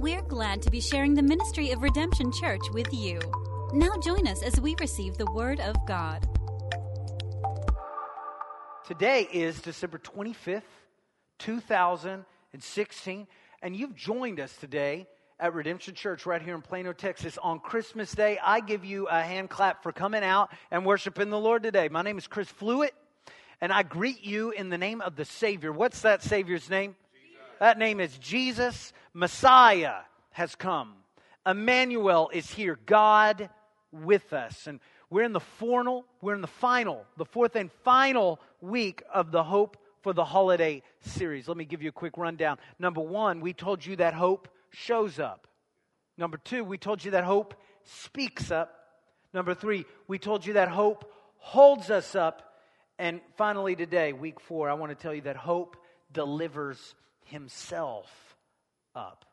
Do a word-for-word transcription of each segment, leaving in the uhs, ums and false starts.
We're glad to be sharing the ministry of Redemption Church with you. Now join us as we receive the Word of God. Today is December twenty-fifth, two thousand sixteen, and you've joined us today at Redemption Church right here in Plano, Texas. On Christmas Day, I give you a hand clap for coming out and worshiping the Lord today. My name is Chris Flewitt, and I greet you in the name of the Savior. What's that Savior's name? Jesus. That name is Jesus. Messiah has come. Emmanuel is here. God with us. And we're in the final, we're in the final, the fourth and final week of the Hope for the Holiday series. Let me give you a quick rundown. Number one, we told you that hope shows up. Number two, we told you that hope speaks up. Number three, we told you that hope holds us up. And finally today, week four, I want to tell you that hope delivers himself up.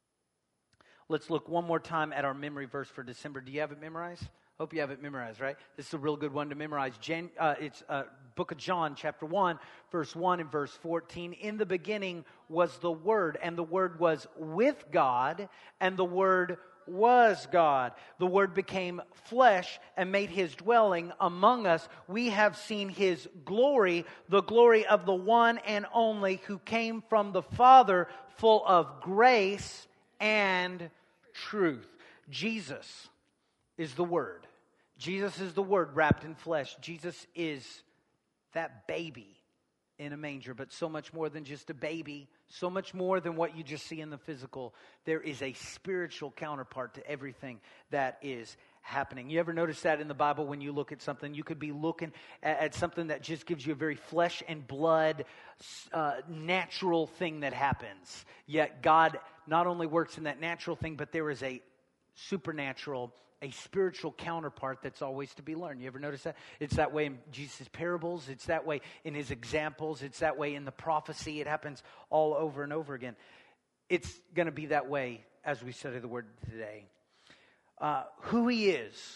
Let's look one more time at our memory verse for December. Do you have it memorized? Hope you have it memorized, right? This is a real good one to memorize. Jan, uh, it's uh, Book of John, chapter one, verse one and verse fourteen. In the beginning was the Word, and the Word was with God, and the Word was God. The Word became flesh and made His dwelling among us. We have seen His glory, the glory of the one and only who came from the Father, full of grace and truth. Jesus is the Word. Jesus is the Word wrapped in flesh. Jesus is that baby in a manger, but so much more than just a baby, so much more than what you just see in the physical. There is a spiritual counterpart to everything that is happening. You ever notice that in the Bible when you look at something? You could be looking at, at something that just gives you a very flesh and blood, uh, natural thing that happens. Yet God not only works in that natural thing, but there is a supernatural, a spiritual counterpart that's always to be learned. You ever notice that? It's that way in Jesus' parables. It's that way in His examples. It's that way in the prophecy. It happens all over and over again. It's going to be that way as we study the Word today. Uh, who He is,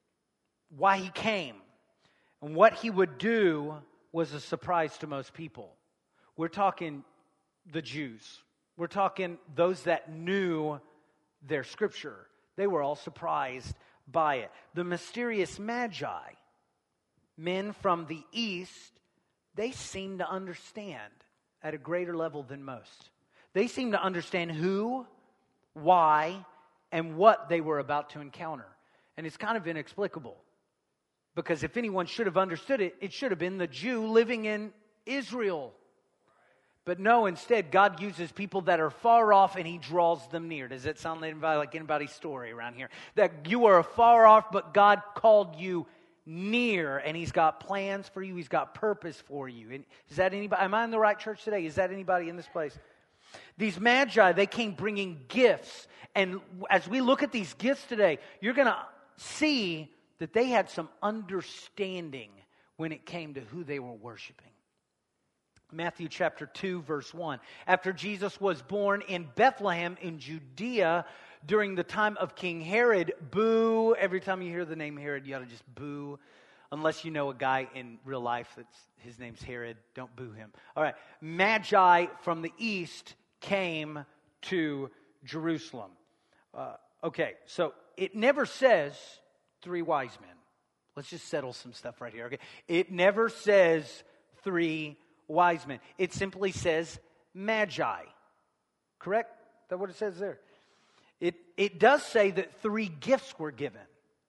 why He came, and what He would do was a surprise to most people. We're talking the Jews. We're talking those that knew their Scripture. They were all surprised by it. The mysterious Magi, men from the East, they seem to understand at a greater level than most. They seem to understand who, why, and what they were about to encounter. And it's kind of inexplicable. Because if anyone should have understood it, it should have been the Jew living in Israel. But no, instead, God uses people that are far off and He draws them near. Does that sound like anybody, like anybody's story around here? That you are far off, but God called you near, and He's got plans for you. He's got purpose for you. And is that anybody? Am I in the right church today? Is that anybody in this place? These Magi, they came bringing gifts. And as we look at these gifts today, you're going to see that they had some understanding when it came to who they were worshiping. Matthew chapter two, verse one. After Jesus was born in Bethlehem in Judea during the time of King Herod, boo. Every time you hear the name Herod, you ought to just boo. Unless you know a guy in real life that's his name's Herod, don't boo him. All right. Magi from the east came to Jerusalem. Uh, okay, so it never says three wise men. Let's just settle some stuff right here, okay? It never says three wise men. It simply says Magi. Correct? Is that what it says there? It, it does say that three gifts were given.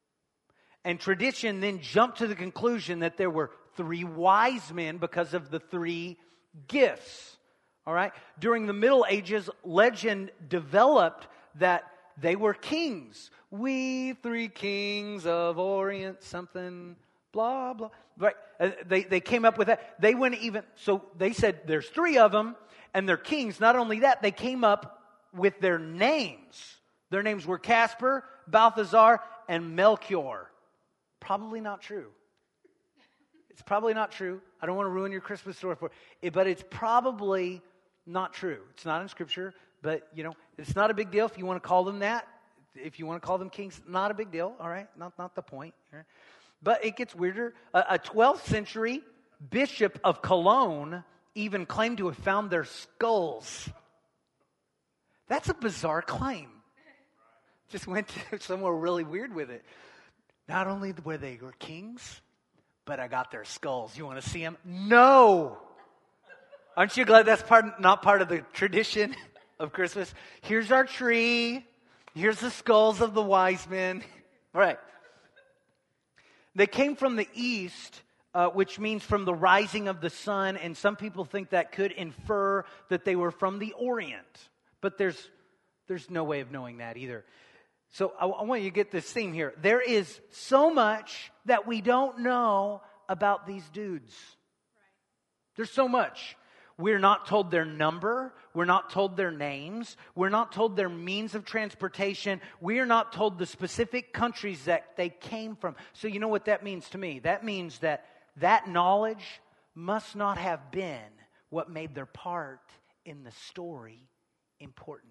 And tradition then jumped to the conclusion that there were three wise men because of the three gifts. All right? During the Middle Ages, legend developed that they were kings. We three kings of Orient, something, blah, blah. Right? Uh, they, they came up with that. They wouldn't even, so they said there's three of them, and they're kings. Not only that, they came up with their names. Their names were Casper, Balthazar, and Melchior. Probably not true. It's probably not true. I don't want to ruin your Christmas story for it, but it's probably not true. It's not in Scripture, but, you know, it's not a big deal if you want to call them that. If you want to call them kings, not a big deal, all right? Not, not the point. All right? But it gets weirder. A, a twelfth century bishop of Cologne even claimed to have found their skulls. That's a bizarre claim. Just went to somewhere really weird with it. Not only were they were kings, but I got their skulls. You want to see them? No. Aren't you glad that's part not part of the tradition of Christmas? Here's our tree. Here's the skulls of the wise men. All right. They came from the east, uh, which means from the rising of the sun, and some people think that could infer that they were from the Orient. But there's there's no way of knowing that either. So I, I want you to get this theme here. There is so much that we don't know about these dudes. There's so much. We're not told their number. We're not told their names. We're not told their means of transportation. We are not told the specific countries that they came from. So you know what that means to me? That means that that knowledge must not have been what made their part in the story important.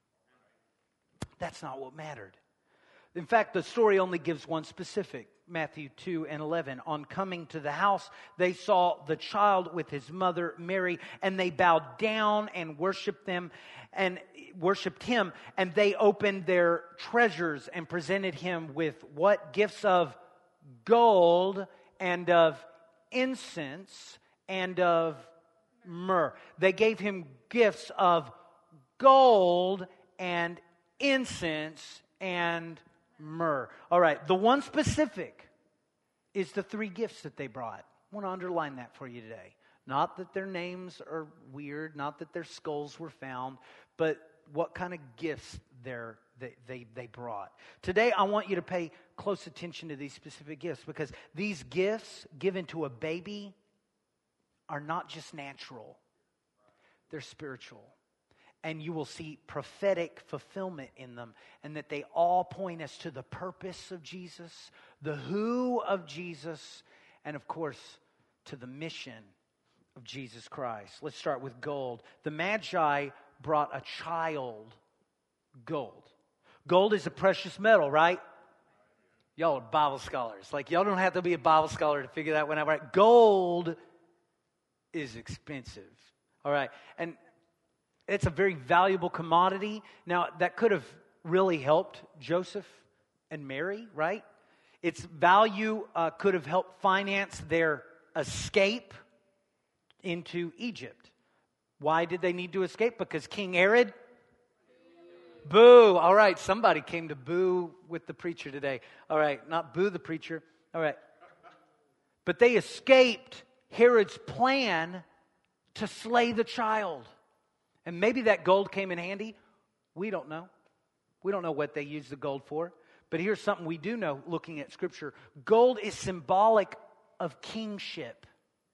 That's not what mattered. In fact, the story only gives one specific. Matthew two and eleven. On coming to the house, they saw the child with his mother Mary, and they bowed down and worshiped them and worshiped him. And they opened their treasures and presented him with what? Gifts of gold and of incense and of myrrh. They gave him gifts of gold and incense and myrrh. All right, the one specific is the three gifts that they brought. I want to underline that for you today. Not that their names are weird, not that their skulls were found, but what kind of gifts they're, they, they, they brought. Today, I want you to pay close attention to these specific gifts, because these gifts given to a baby are not just natural. They're spiritual. And you will see prophetic fulfillment in them, and that they all point us to the purpose of Jesus, the who of Jesus, and of course, to the mission of Jesus Christ. Let's start with gold. The Magi brought a child gold. Gold is a precious metal, right? Y'all are Bible scholars. Like, y'all don't have to be a Bible scholar to figure that one out, right? Gold is expensive. All right. And it's a very valuable commodity. Now, that could have really helped Joseph and Mary, right? Its value uh, could have helped finance their escape into Egypt. Why did they need to escape? Because King Herod? Boo. All right, somebody came to boo with the preacher today. All right, not boo the preacher. All right. But they escaped Herod's plan to slay the child. And maybe that gold came in handy. We don't know. We don't know what they used the gold for. But here's something we do know looking at Scripture. Gold is symbolic of kingship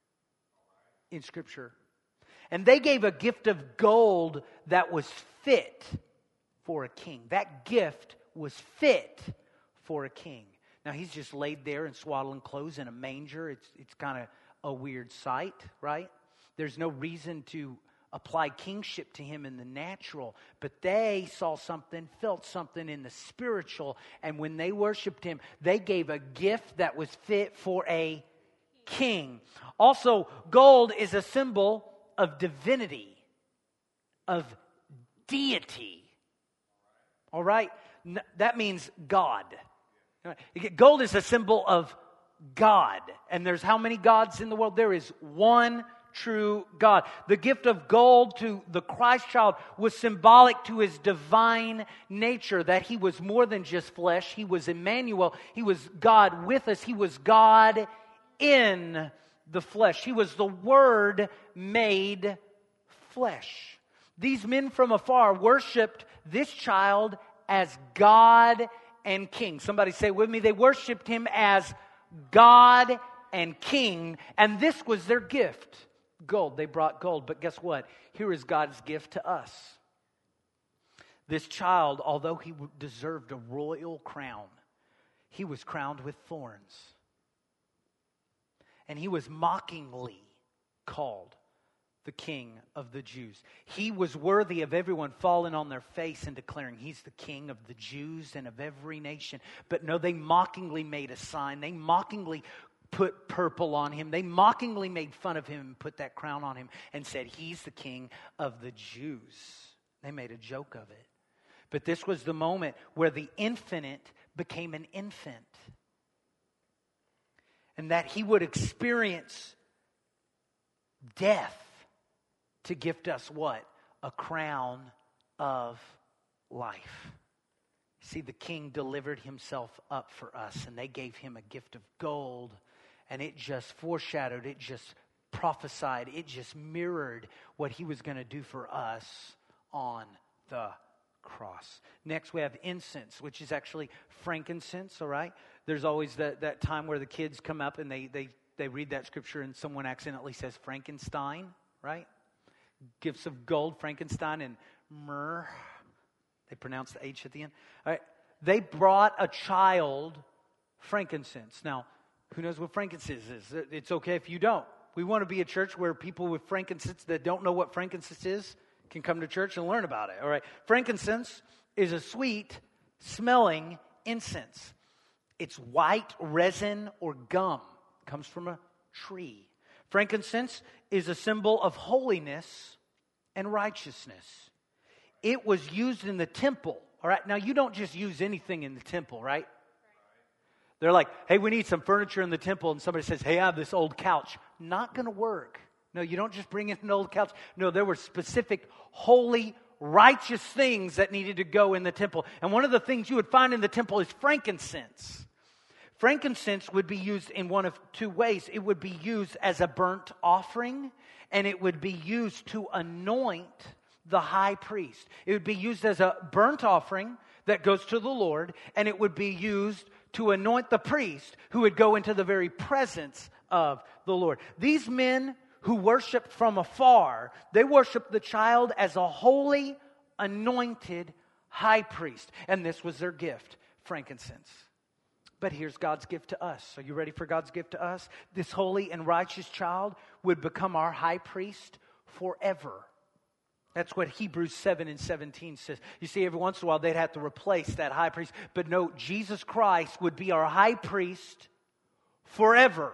in Scripture. And they gave a gift of gold that was fit for a king. That gift was fit for a king. Now, he's just laid there in swaddling clothes in a manger. It's, it's kind of a weird sight, right? There's no reason to apply kingship to him in the natural, but they saw something, felt something in the spiritual, and when they worshiped him, they gave a gift that was fit for a king. Also, gold is a symbol of divinity, of deity. All right? That means God. Gold is a symbol of God. And there's how many gods in the world? There is one true God. The gift of gold to the Christ child was symbolic to his divine nature, that he was more than just flesh. He was Emmanuel. He was God with us. He was God in the flesh. He was the Word made flesh. These men from afar worshiped this child as God and King. Somebody say with me, they worshiped him as God and King, and this was their gift. Gold. They brought gold. But guess what? Here is God's gift to us. This child, although he deserved a royal crown, he was crowned with thorns. And he was mockingly called the King of the Jews. He was worthy of everyone falling on their face and declaring he's the King of the Jews and of every nation. But no, they mockingly made a sign. They mockingly put purple on him. They mockingly made fun of him and put that crown on him and said, he's the King of the Jews. They made a joke of it. But this was the moment where the infinite became an infant. And that he would experience death to gift us what? A crown of life. See, the king delivered himself up for us, and they gave him a gift of gold, and it just foreshadowed, it just prophesied, it just mirrored what he was going to do for us on the cross. Next, we have incense, which is actually frankincense, all right? There's always that, that time where the kids come up and they, they, they read that scripture and someone accidentally says Frankenstein, right? Gifts of gold, Frankenstein, and myrrh. They pronounce the H at the end. All right. They brought a child frankincense. Now, who knows what frankincense is? It's okay if you don't. We want to be a church where people with frankincense that don't know what frankincense is can come to church and learn about it. All right. Frankincense is a sweet smelling incense. It's white resin or gum. It comes from a tree. Frankincense is a symbol of holiness and righteousness. It was used in the temple. All right. Now, you don't just use anything in the temple, right? They're like, hey, we need some furniture in the temple. And somebody says, hey, I have this old couch. Not going to work. No, you don't just bring in an old couch. No, there were specific holy, righteous things that needed to go in the temple. And one of the things you would find in the temple is frankincense. Frankincense would be used in one of two ways. It would be used as a burnt offering, and it would be used to anoint the high priest. It would be used as a burnt offering that goes to the Lord, and it would be used to anoint the priest who would go into the very presence of the Lord. These men who worshiped from afar, they worshiped the child as a holy, anointed high priest. And this was their gift, frankincense. But here's God's gift to us. Are you ready for God's gift to us? This holy and righteous child would become our high priest forever. That's what Hebrews seven and seventeen says. You see, every once in a while they'd have to replace that high priest. But no, Jesus Christ would be our high priest forever.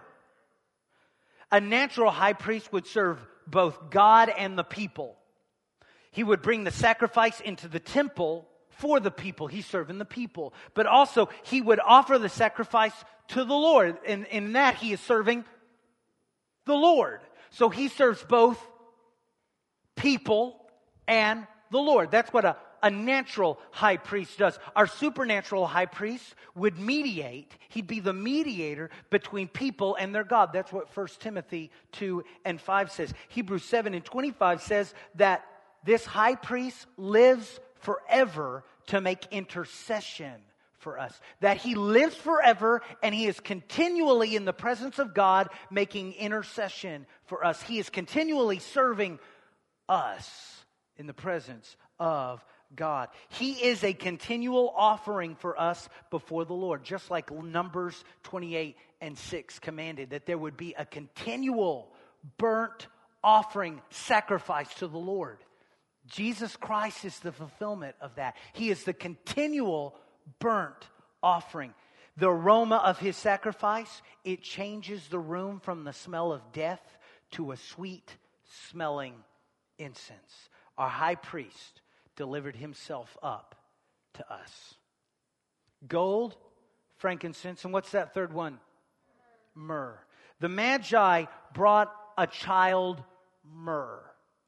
A natural high priest would serve both God and the people. He would bring the sacrifice into the temple for the people. He's serving the people. But also, he would offer the sacrifice to the Lord. And in that, he is serving the Lord. So he serves both people and the Lord. That's what a, a natural high priest does. Our supernatural high priest would mediate. He'd be the mediator between people and their God. That's what First Timothy two and five says. Hebrews seven and twenty-five says that this high priest lives forever to make intercession for us. That he lives forever and he is continually in the presence of God making intercession for us. He is continually serving us in the presence of God. He is a continual offering for us before the Lord, just like Numbers twenty-eight and six commanded, that there would be a continual burnt offering sacrifice to the Lord. Jesus Christ is the fulfillment of that. He is the continual burnt offering. The aroma of his sacrifice, it changes the room from the smell of death to a sweet smelling incense. Our high priest delivered himself up to us. Gold, frankincense, and what's that third one? Myrrh. The Magi brought a child myrrh.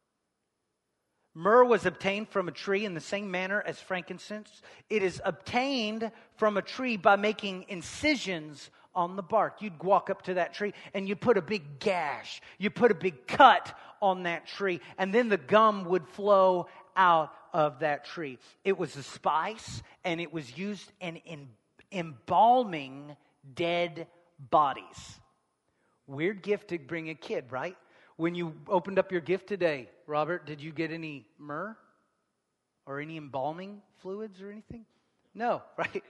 Myrrh was obtained from a tree in the same manner as frankincense. It is obtained from a tree by making incisions on the bark. You'd walk up to that tree and you put a big gash. You put a big cut on that tree, and then the gum would flow out of that tree. It was a spice, and it was used in, in embalming dead bodies. Weird gift to bring a kid, right? When you opened up your gift today, Robert, did you get any myrrh or any embalming fluids or anything? No, right?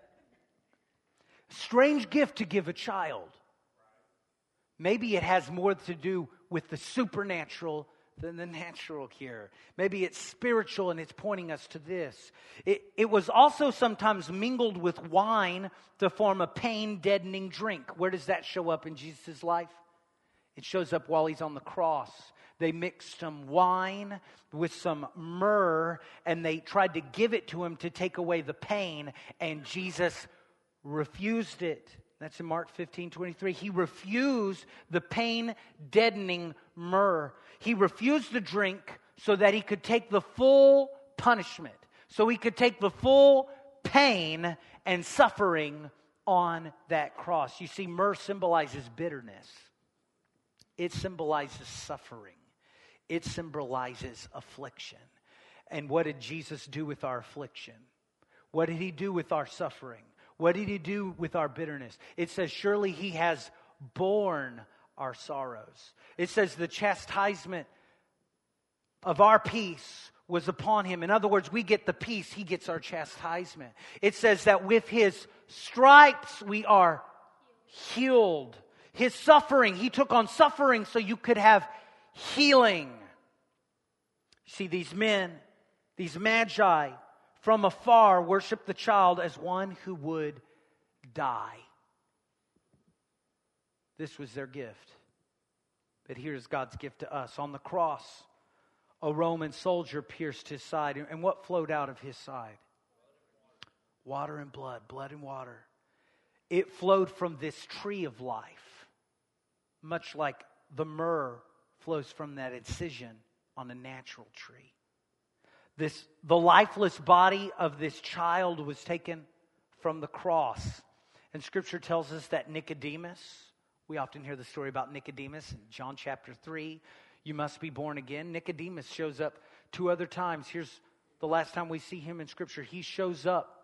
Strange gift to give a child. Maybe it has more to do with the supernatural than the natural here. Maybe it's spiritual and it's pointing us to this. It, it was also sometimes mingled with wine to form a pain-deadening drink. Where does that show up in Jesus' life? It shows up while he's on the cross, They mixed some wine with some myrrh, and they tried to give it to him to take away the pain, and Jesus refused it. That's in Mark fifteen twenty-three. He refused the pain-deadening myrrh. He refused the drink so that he could take the full punishment, so he could take the full pain and suffering on that cross. You see, myrrh symbolizes bitterness. It symbolizes suffering. It symbolizes affliction. And what did Jesus do with our affliction? What did he do with our suffering? What did he do with our bitterness? It says, surely he has borne our sorrows. It says the chastisement of our peace was upon him. In other words, we get the peace, he gets our chastisement. It says that with his stripes we are healed. His suffering, he took on suffering so you could have healing. See, these men, these magi, from afar worship the child as one who would die. This was their gift. But here's God's gift to us. On the cross, a Roman soldier pierced his side. And what flowed out of his side? Water and blood, blood and water. It flowed from this tree of life, much like the myrrh flows from that incision on a natural tree. This, the lifeless body of this child was taken from the cross. And Scripture tells us that Nicodemus, we often hear the story about Nicodemus in John chapter three. You must be born again. Nicodemus shows up two other times. Here's the last time we see him in Scripture. He shows up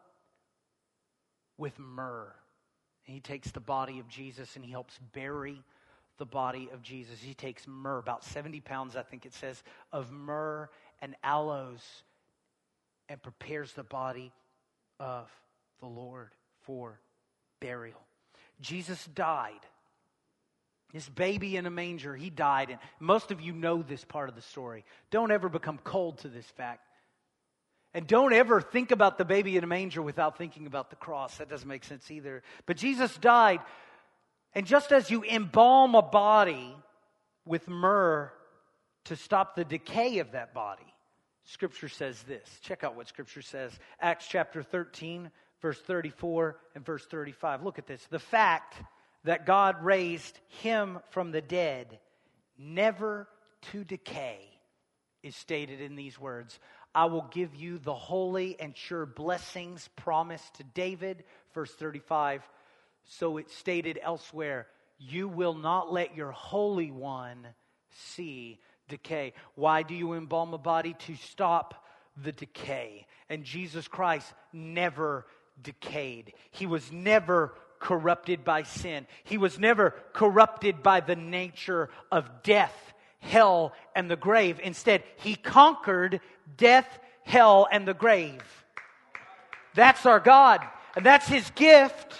with myrrh. And he takes the body of Jesus and he helps bury the body of Jesus. He takes myrrh, about seventy pounds, I think it says, of myrrh and aloes, and prepares the body of the Lord for burial. Jesus died. This baby in a manger, he died. And most of you know this part of the story. Don't ever become cold to this fact. And don't ever think about the baby in a manger without thinking about the cross. That doesn't make sense either. But Jesus died. And just as you embalm a body with myrrh to stop the decay of that body, Scripture says this. Check out what Scripture says. Acts chapter thirteen, verse thirty-four and verse thirty-five. Look at this. The fact that God raised him from the dead, never to decay, is stated in these words. I will give you the holy and sure blessings promised to David. Verse thirty-five. So it's stated elsewhere, you will not let your Holy One see decay. Why do you embalm a body? To stop the decay. And Jesus Christ never decayed. He was never corrupted by sin. He was never corrupted by the nature of death, hell, and the grave. Instead, he conquered death, hell, and the grave. That's our God. And that's his gift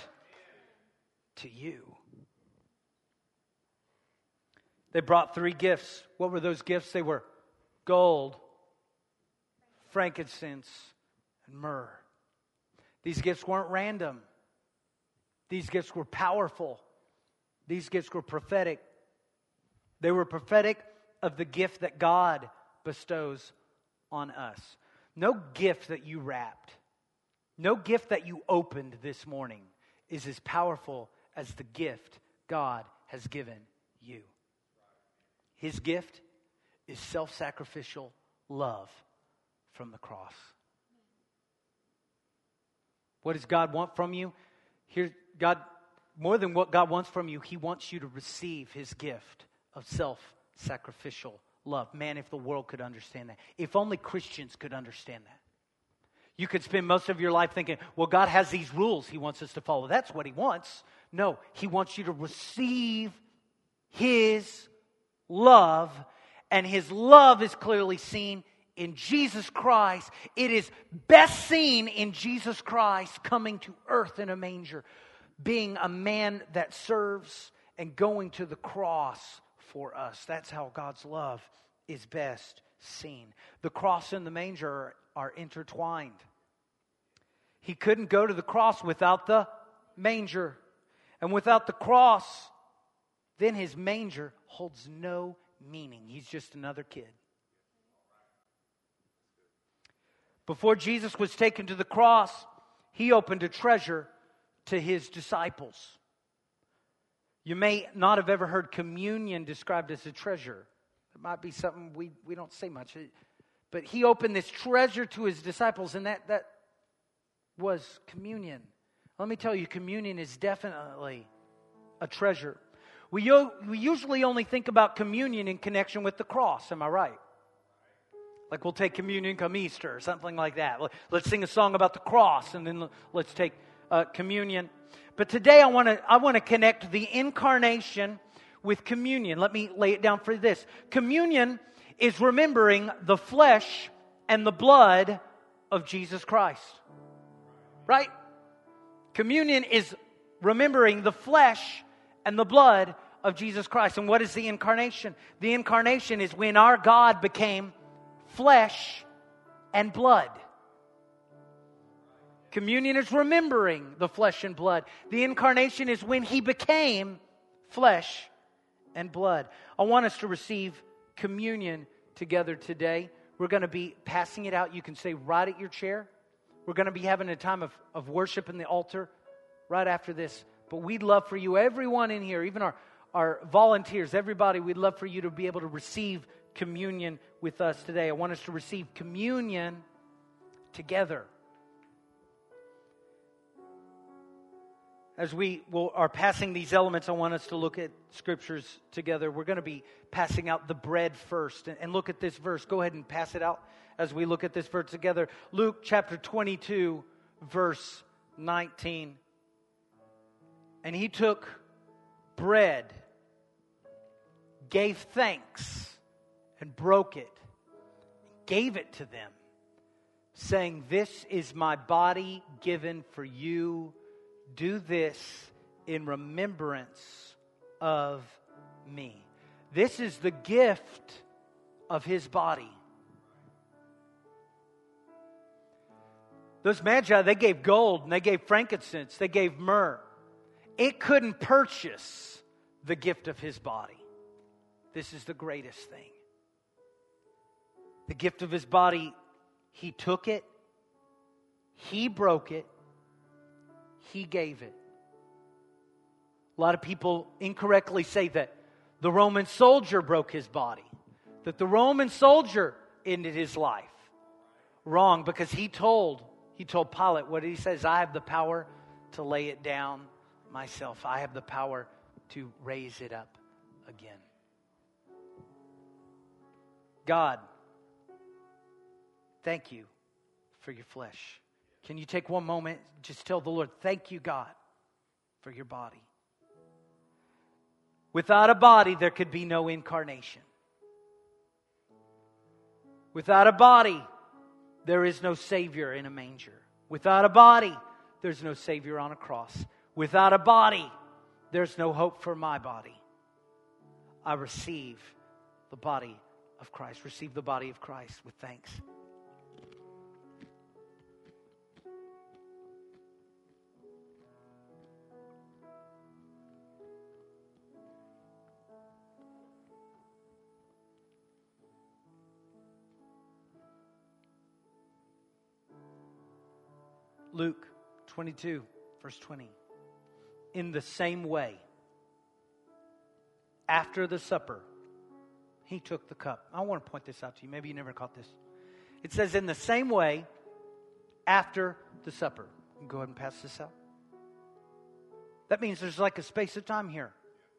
to you. They brought three gifts. What were those gifts? They were gold, frankincense, and myrrh. These gifts weren't random. These gifts were powerful. These gifts were prophetic. They were prophetic of the gift that God bestows on us. No gift that you wrapped, no gift that you opened this morning is as powerful as the gift God has given you. His gift is self-sacrificial love from the cross. What does God want from you? Here, God, more than what God wants from you, He wants you to receive His gift of self-sacrificial love. Man, if the world could understand that. If only Christians could understand that. You could spend most of your life thinking, well, God has these rules He wants us to follow. That's what He wants. No, He wants you to receive His love, and His love is clearly seen in Jesus Christ. It is best seen in Jesus Christ coming to earth in a manger, being a man that serves and going to the cross for us. That's how God's love is best seen. The cross and the manger are, are intertwined. He couldn't go to the cross without the manger. And without the cross, then His manger holds no meaning. He's just another kid. Before Jesus was taken to the cross, he opened a treasure to his disciples. You may not have ever heard communion described as a treasure. It might be something we, we don't say much. But he opened this treasure to his disciples, and that, that was communion. Let me tell you, communion is definitely a treasure. We, we usually only think about communion in connection with the cross, am I right? Like we'll take communion come Easter or something like that. Let's sing a song about the cross, and then let's take uh, communion. But today I want to I want to connect the incarnation with communion. Let me lay it down for this. Communion is remembering the flesh and the blood of Jesus Christ. Right? Communion is remembering the flesh and the blood of Jesus Christ. And what is the incarnation? The incarnation is when our God became flesh and blood. Communion is remembering the flesh and blood. The incarnation is when he became flesh and blood. I want us to receive communion together today. We're going to be passing it out. You can stay right at your chair. We're going to be having a time of, of worship in the altar right after this. But we'd love for you, everyone in here, even our, our volunteers, everybody, we'd love for you to be able to receive communion with us today. I want us to receive communion together. As we will, are passing these elements, I want us to look at scriptures together. We're going to be passing out the bread first. And, and look at this verse. Go ahead and pass it out as we look at this verse together. Luke chapter twenty-two, verse nineteen. And he took bread, gave thanks, and broke it, gave it to them, saying, "This is my body given for you. Do this in remembrance of me." This is the gift of his body. Those magi, they gave gold and they gave frankincense, they gave myrrh. It couldn't purchase the gift of his body. This is the greatest thing. The gift of his body, he took it, he broke it, he gave it. A lot of people incorrectly say that the Roman soldier broke his body, that the Roman soldier ended his life. Wrong, because he told, he told Pilate, what he says, "I have the power to lay it down myself. I have the power to raise it up again." God, thank you for your flesh. Can you take one moment, just tell the Lord, thank you, God, for your body. Without a body, there could be no incarnation. Without a body, there is no Savior in a manger. Without a body, there's no Savior on a cross. Without a body, there's no hope for my body. I receive the body of Christ. Receive the body of Christ with thanks. Luke twenty-two, verse twenty. In the same way, after the supper, he took the cup. I want to point this out to you. Maybe you never caught this. It says, in the same way, after the supper. Go ahead and pass this out. That means there's like a space of time here.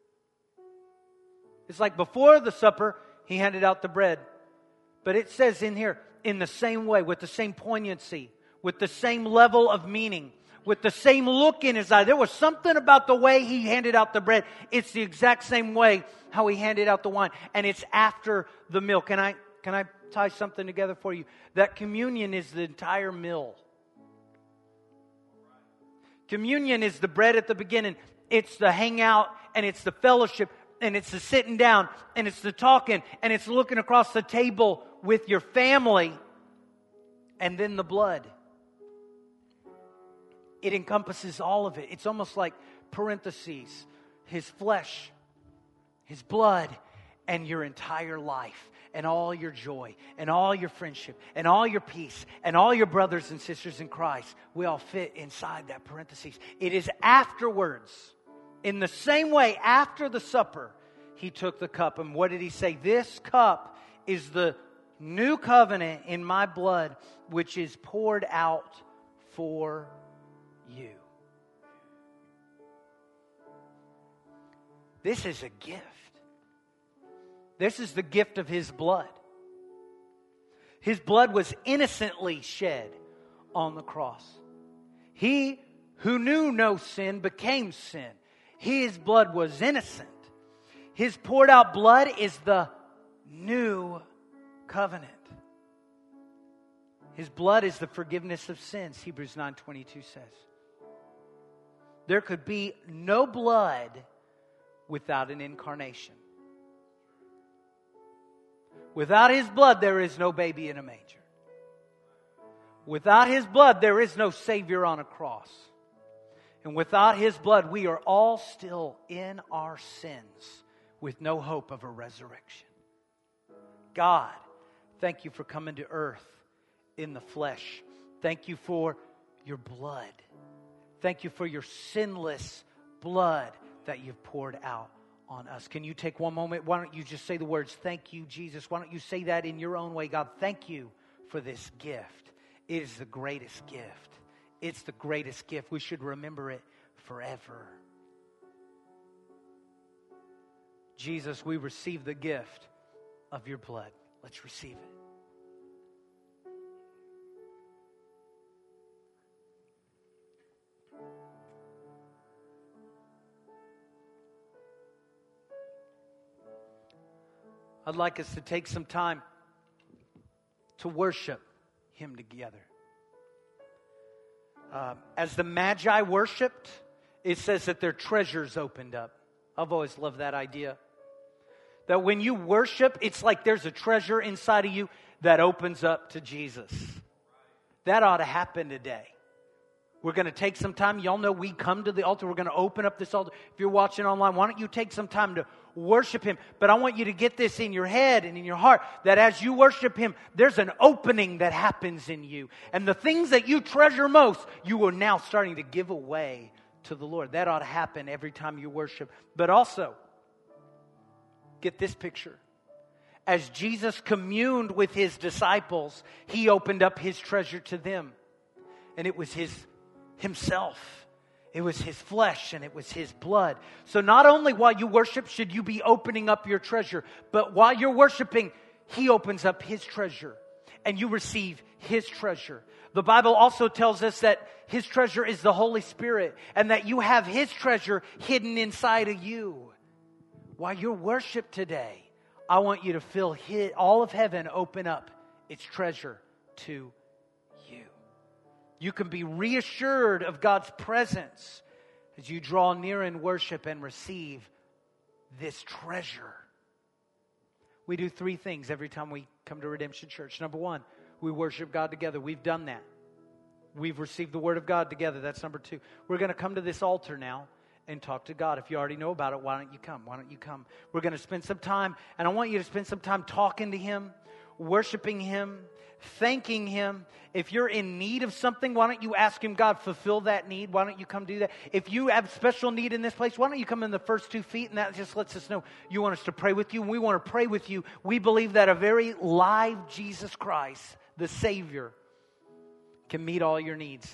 It's like before the supper, he handed out the bread. But it says in here, in the same way, with the same poignancy, with the same level of meaning, with the same look in his eye. There was something about the way he handed out the bread. It's the exact same way how he handed out the wine. And it's after the meal. Can I, can I tie something together for you? That communion is the entire meal. Communion is the bread at the beginning. It's the hangout and it's the fellowship and it's the sitting down and it's the talking and it's looking across the table with your family. And then the blood. It encompasses all of it. It's almost like parentheses. His flesh, his blood, and your entire life and all your joy and all your friendship and all your peace and all your brothers and sisters in Christ, we all fit inside that parenthesis. It is afterwards, in the same way, after the supper, he took the cup. And what did he say? This cup is the new covenant in my blood, which is poured out for you. This is a gift. This is the gift of his blood. His blood was innocently shed on the cross. He who knew no sin became sin. His blood was innocent. His poured out blood is the new covenant. His blood is the forgiveness of sins, Hebrews nine twenty-two says. There could be no blood without an incarnation. Without his blood, there is no baby in a manger. Without his blood, there is no Savior on a cross. And without his blood, we are all still in our sins with no hope of a resurrection. God, thank you for coming to earth in the flesh. Thank you for your blood. Thank you for your sinless blood that you've poured out on us. Can you take one moment? Why don't you just say the words, thank you, Jesus? Why don't you say that in your own way? God, thank you for this gift. It is the greatest gift. It's the greatest gift. We should remember it forever. Jesus, we receive the gift of your blood. Let's receive it. I'd like us to take some time to worship him together. Uh, as the Magi worshiped, it says that their treasures opened up. I've always loved that idea. That when you worship, it's like there's a treasure inside of you that opens up to Jesus. That ought to happen today. We're going to take some time. Y'all know we come to the altar. We're going to open up this altar. If you're watching online, why don't you take some time to worship him? But I want you to get this in your head and in your heart, that as you worship him, there's an opening that happens in you. And the things that you treasure most, you are now starting to give away to the Lord. That ought to happen every time you worship. But also, get this picture. As Jesus communed with his disciples, he opened up his treasure to them. And it was his himself. It was his flesh and it was his blood. So not only while you worship should you be opening up your treasure, but while you're worshiping, he opens up his treasure and you receive his treasure. The Bible also tells us that his treasure is the Holy Spirit and that you have his treasure hidden inside of you. While you worship today, I want you to feel his, all of heaven open up its treasure to you. You can be reassured of God's presence as you draw near in worship and receive this treasure. We do three things every time we come to Redemption Church. Number one, we worship God together. We've done that. We've received the Word of God together. That's number two. We're going to come to this altar now and talk to God. If you already know about it, why don't you come? Why don't you come? We're going to spend some time, and I want you to spend some time talking to him, worshiping him, thanking him. If you're in need of something, why don't you ask him, God, fulfill that need? Why don't you come do that? If you have special need in this place, why don't you come in the first two feet? And that just lets us know you want us to pray with you. And we want to pray with you. We believe that a very live Jesus Christ, the Savior, can meet all your needs.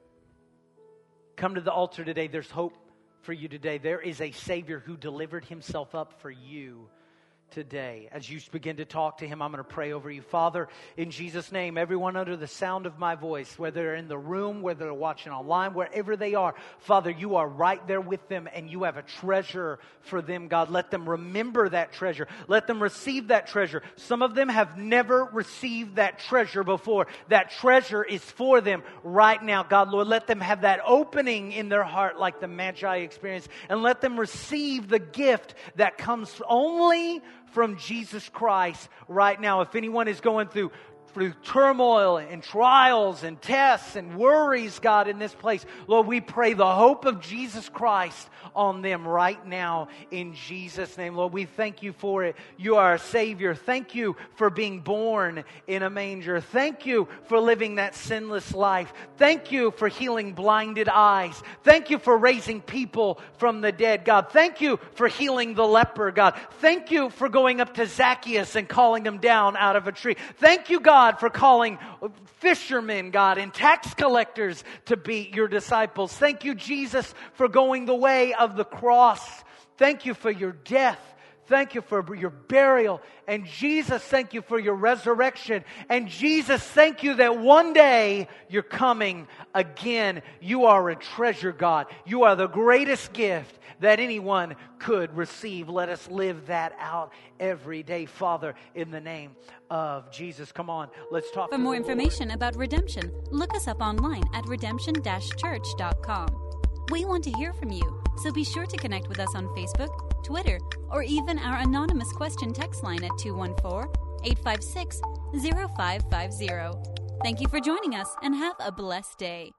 Come to the altar today. There's hope for you today. There is a Savior who delivered himself up for you today. As you begin to talk to him, I'm going to pray over you. Father, in Jesus' name, everyone under the sound of my voice, whether they're in the room, whether they're watching online, wherever they are, Father, you are right there with them and you have a treasure for them, God. Let them remember that treasure. Let them receive that treasure. Some of them have never received that treasure before. That treasure is for them right now, God. Lord, let them have that opening in their heart like the Magi experienced, and let them receive the gift that comes only from Jesus Christ right now. If anyone is going through through turmoil and trials and tests and worries, God, in this place. Lord, we pray the hope of Jesus Christ on them right now in Jesus' name. Lord, we thank you for it. You are our Savior. Thank you for being born in a manger. Thank you for living that sinless life. Thank you for healing blinded eyes. Thank you for raising people from the dead, God. Thank you for healing the leper, God. Thank you for going up to Zacchaeus and calling him down out of a tree. Thank you, God, for calling fishermen, God, and tax collectors to be your disciples. Thank you, Jesus, for going the way of the cross. Thank you for your death. Thank you for your burial. And Jesus, thank you for your resurrection. And Jesus, thank you that one day you're coming again. You are a treasure, God. You are the greatest gift that anyone could receive. Let us live that out every day, Father, in the name of Jesus. Come on, let's talk. For more information about redemption, look us up online at redemption dash church dot com. We want to hear from you, so be sure to connect with us on Facebook, Twitter, or even our anonymous question text line at two one four, eight five six, zero five five zero. Thank you for joining us, and have a blessed day.